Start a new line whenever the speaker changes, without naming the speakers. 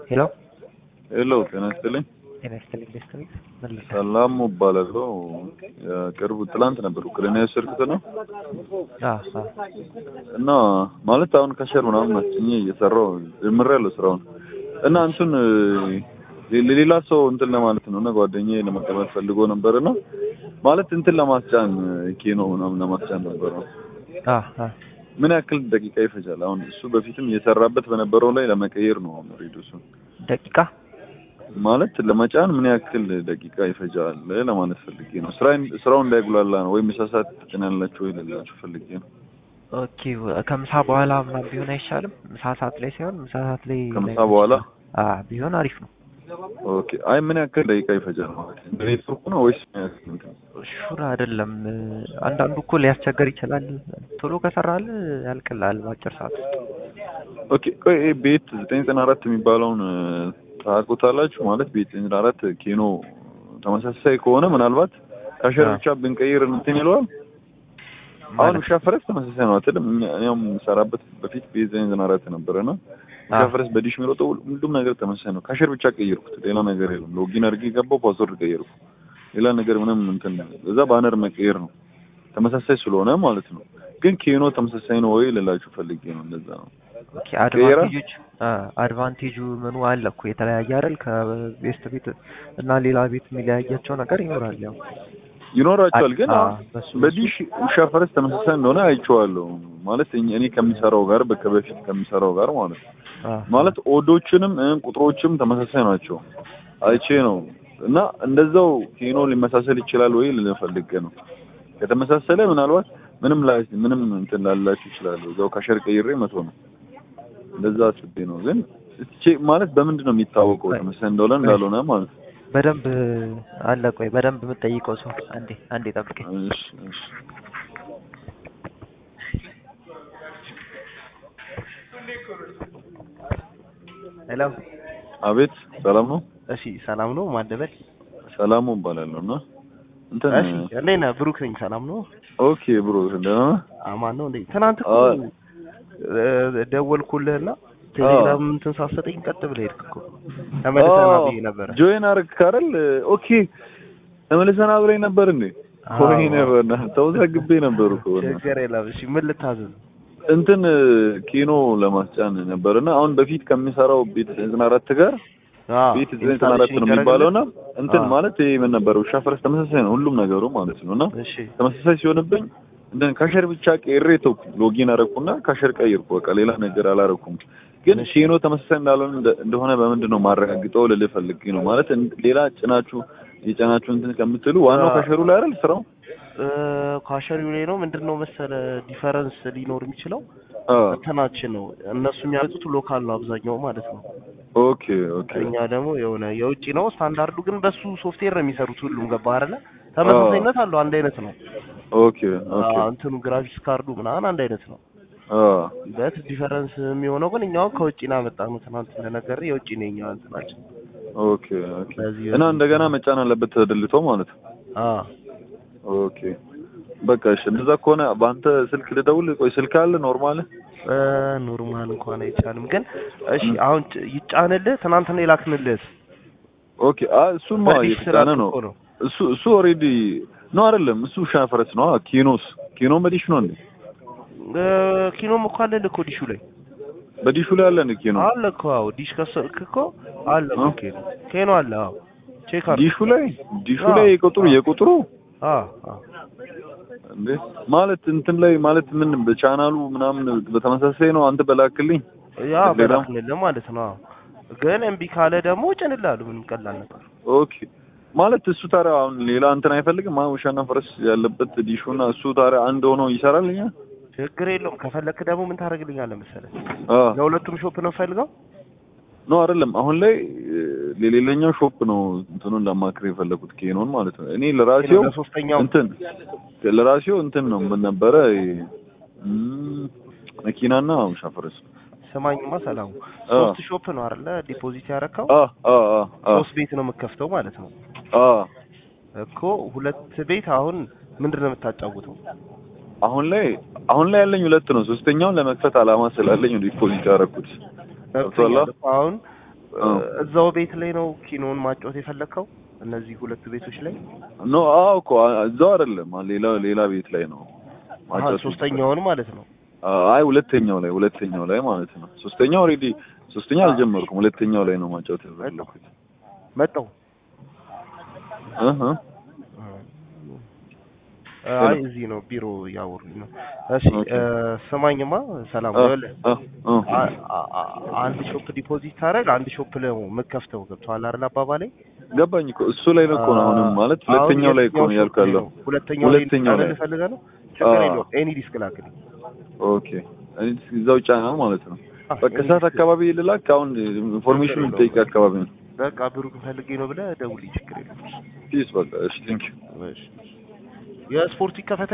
ሄሎ
ሄሎ ጤና ይስጥልኝ።
ጤና ይስጥልኝ ደስተኝ መልሰ
ሰላም እባላለሁ። ቅርቡ ትላንት ነበር ውክልና የወሰድኩት ነው እና ማለት አሁን ከሸር ምናምን አስጭኜ እየሰራሁ ጀምሬያለሁ ስራውን እና እንትን ለሌላ ሰው እንትን ለማለት ነው እና ጓደኛዬ ለመቀበል ፈልጎ ነበርና ማለት እንትን ለማስጫን ኬኖ ምናምን ለማስጫን ነበር ነው። ምን ያክል ደቂቃ ይፈጃል? አሁን እሱ በፊትም እየሰራበት በነበረው ላይ ለመቀየር ነው ሬዲዮሱ
ደቂቃ
ማለት ለመጫን ምን ያክል ደቂቃ ይፈጃል ለማለት ፈልጌ ነው። ስራው እንዳይጉላላ ነው ወይም መሳሳት ትናላችሁ ወይ ለላችሁ ፈልጌ ነው።
ኦኬ ከምሳ በኋላ ምናምን ቢሆን አይሻልም? ምሳ ሰዓት ላይ ሳይሆን ምሳ ሰዓት ላይ
ከምሳ በኋላ
ቢሆን አሪፍ ነው።
ኦኬ አይ ምን ያክል ደቂቃ ይፈጃል ማለት ነው? ኔትወርኩ ነው ወይስ
ሹር አይደለም። አንዳንዱ እኮ ሊያስቸግር ይችላል። ቶሎ ከሰራል ያልቅላል በአጭር ሰዓት ውስጥ።
ኦኬ ቆይ ቤት 994 የሚባለውን ታውቁታላችሁ? ማለት ቤት 994 ኬኖ ተመሳሳይ ከሆነ ምናልባት ካሸር ብቻ ብንቀይር እንትን ይለዋል። አሁን ሻፈረስ ተመሳሳይ ነው አይደለም? እኛም ሰራበት በፊት ቤት 994 ነበርና ሻፈረስ በዲሽ የሚሮጠው ሁሉም ነገር ተመሳሳይ ነው። ካሸር ብቻ ቀይርኩት፣ ሌላ ነገር የለም። ሎጊን አድርጌ ገባው፣ ፓስወርድ ቀይርኩ፣ ሌላ ነገር ምንም እንትን እዛ ባነር መቀየር ነው ተመሳሳይ ስለሆነ ማለት ነው። ግን ኬኖ ተመሳሳይ ነው ወይ ልላችሁ ፈልጌ ነው። እንደዛ ነው።
ኦኬ አድቫንቴጁ ምኑ አለ እኮ የተለያየ አይደል? ከቤስት ቤት እና ሌላ ቤት የሚለያያቸው ነገር ይኖራል። ያው
ይኖራቸዋል። ግን በዲሽ ውሻ ፈረስ ተመሳሳይ እንደሆነ አይቼዋለሁ። ማለት እኔ ከምሰራው ጋር በፊት ከምሰራው ጋር ማለት ነው። ማለት ኦዶችንም ቁጥሮችም ተመሳሳይ ናቸው አይቼ ነው። እና እንደዛው ኬኖ ሊመሳሰል ይችላል ወይ ልፈልግ ነው። ከተመሳሰለ ምናልባት ምንም እንትን ላላችሁ ይችላል። እዛው ካሸር ቀይሬ መቶ ነው እንደዛ አስቤ ነው። ግን ማለት በምንድን ነው የሚታወቀው ተመሳሳይ እንደሆነ እንዳልሆነ ማለት ነው?
በደንብ አለ። ቆይ በደንብ የምትጠይቀው ሰው አንዴ ጠብቀኝ።
እሺ
ሄሎ
አቤት ሰላም ነው?
እሺ ሰላም ነው። ማደበል
ሰላሙ እባላለሁና እንትን
እሺ እንዴት ነህ? ብሩክ ነኝ። ሰላም ነው?
ኦኬ ብሩክ እንደና
አማን ነው እንዴ? ትናንት እኮ ደወልኩልህና ቴሌግራም እንትን ሳሰጠኝ ቀጥ ብለህ ሄድክ እኮ። ተመልሰና ብዬ ነበር።
ጆይን አደረግክ አይደል? ኦኬ ተመልሰና ብለኝ ነበር እንዴ? ወይ ነበርና ተወዛግቤ ነበር እኮ።
ችግር የለም። እሺ ምን ልታዘዝ?
እንትን ኬኖ ለማስጫን ነበርና አሁን በፊት ከሚሰራው ቤት 94 ጋር ቤት 94 ነው የሚባለውና እንትን ማለት ይሄ ምን ነበር ውሻ ፈረስ ተመሳሳይ ነው ሁሉም ነገሩ ማለት ነውና ተመሳሳይ ሲሆንብኝ እንትን ካሸር ብቻ ቀይሬ ሎጊን አደረኩና ካሸር ቀይርኩ። በቃ ሌላ ነገር አላረኩም። ግን ኬኖ ተመሳሳይ እንዳልሆነ እንደሆነ በምንድነው ማረጋግጠው ልልህ ፈልጌ ነው። ማለት ሌላ የጫናችሁ እንትን ከምትሉ ዋናው ካሸሩ ላይ አይደል ስራው?
ካሸሩ ላይ ነው። ምንድነው መሰለ ዲፈረንስ ሊኖር የሚችለው እንትናችን ነው። እነሱ የሚያወጡት ሎካል ነው አብዛኛው ማለት ነው።
ኦኬ
እኛ ደግሞ የሆነ የውጪ ነው ስታንዳርዱ። ግን በሱ ሶፍትዌር ነው የሚሰሩት ሁሉም። ገባ አይደለ? ተመሳሳይነት አለው፣ አንድ አይነት ነው።
ኦኬ
እንትኑ ግራፊክስ ካርዱ ምናምን አንድ አይነት ነው። በት ዲፈረንስ የሚሆነው ግን እኛው ከውጪ ነው ያመጣነው። ትናንት እንደነገርኩህ የውጪ ነው እኛው እንትናችን።
ኦኬ እና እንደገና መጫን አለበት ተደልቶ ማለት ነው። ኦኬ በቃ እሺ፣ እንደዛ ከሆነ በአንተ ስልክ ልደውል። ቆይ ስልክ አለ ኖርማል
እንኳን አይቻልም። ግን እሺ አሁን ይጫንልህ። ትናንት ነው የላክንልህ።
ኦኬ እሱማ እየተጫነ ነው። እሱ ኦሬዲ ነው አይደለም? እሱ ሻፈረስ ነው። ኬኖ በዲሽ ነው እንዴ?
ኬኖም እኮ አለ እኮ ዲሹ ላይ።
በዲሹ ላይ አለ እንዴ ኬኖ?
አለ እኮ ዲሽ ከሰልክ እኮ አለ እኮ ኬኖ አለ። ቼክ አድርግ።
ዲሹ ላይ የቁጥሩ እንዴ ማለት እንትን ላይ ማለት ምን በቻናሉ ምናምን በተመሳሳይ ነው። አንተ በላክልኝ
በላክልኝ ማለት ነው። ግን እምቢ ካለ ደግሞ ጭንላለሁ። ምንም ቀላል ነገር።
ኦኬ ማለት እሱ ታዲያ አሁን ሌላ እንትን አይፈልግም? ውሻና ፈረስ ያለበት ዲሹና እሱ ታዲያ አንድ ሆኖ ይሰራልኛ?
ችግር የለውም። ከፈለክ ደግሞ ምን ታደርግልኛለህ መሰለህ? ለሁለቱም ሾፕ ነው ፈልገው
ነው አይደለም? አሁን ላይ ለሌላኛው ሾፕ ነው እንትኑን ለማክሬ የፈለኩት ኬኖን ማለት ነው። እኔ ለራሴው እንትን ነው ምን ነበረ መኪናና ውሻ ፈረስ።
ሰማኝማ ሰላሙ 3 ሾፕ ነው አይደለ ዲፖዚት ያረካው? ሶስት ቤት ነው የምከፍተው ማለት ነው እኮ። ሁለት ቤት አሁን ምንድነው የምታጫውተው?
አሁን ላይ ያለኝ ሁለት ነው። ሶስተኛውን ለመክፈት አላማ ስላለኝ ዲፖዚት ያረኩት።
አሁን እዛው ቤት ላይ ነው ኪኖን ማጫወት የፈለከው? እነዚህ ሁለቱ ቤቶች ላይ
ኖ አዎ እኮ እዛው አይደለም ሌላ ቤት ላይ ነው
ማጫወት። ሶስተኛውን ማለት ነው?
አይ ሁለተኛው ላይ ማለት ነው። ሶስተኛው ኦሬዲ ሶስተኛው አልጀመርኩም። ሁለተኛው ላይ ነው ማጫወት የፈለኩት።
መጣው አይ እዚህ ነው ቢሮ ያወሩኝ ነው። እሺ ሰማኝማ ሰላም ወለ አንድ ሾፕ ዲፖዚት ታረግ አንድ ሾፕ ላይ መከፍተው ገብቷል አይደል? አባባሌ ገባኝ
እኮ እሱ ላይ ነው እኮ ነው አሁንም ማለት ሁለተኛው ላይ እኮ ነው ያልካለው።
ሁለተኛው ላይ ፈልገህ ነው? ችግር የለውም። ኤኒ ዲስክ ላክልኝ።
ኦኬ እኔ እዛው ጫናው ማለት ነው። በቃ ሰዓት አካባቢ ልላክ። አሁን ኢንፎርሜሽን ልጠይቅ አካባቢ ነው።
በቃ ብሩክ ፈልጌ ነው ብለህ ደውልኝ። ችግር የለውም።
ፒስ በቃ እሺ ቴንክ ዩ።
እሺ የስፖርት ይከፈታል።